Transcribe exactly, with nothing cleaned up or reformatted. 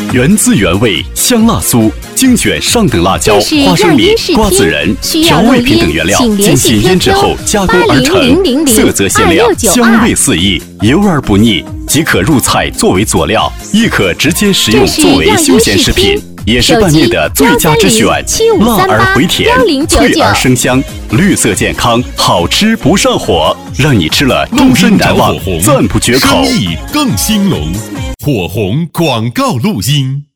原汁原味，香辣酥，精选上等辣椒、花生米、瓜子仁、调味品等原料精心腌制后加工而成，色泽鲜亮，香味四溢，油而不腻，即可入菜作为佐料，亦可直接食用作为休闲食品。也是拌面的最佳之选，辣而回甜，脆而生香，绿色健康，好吃不上火，让你吃了终身难忘，赞不绝口。 生意更兴隆，火红广告录音。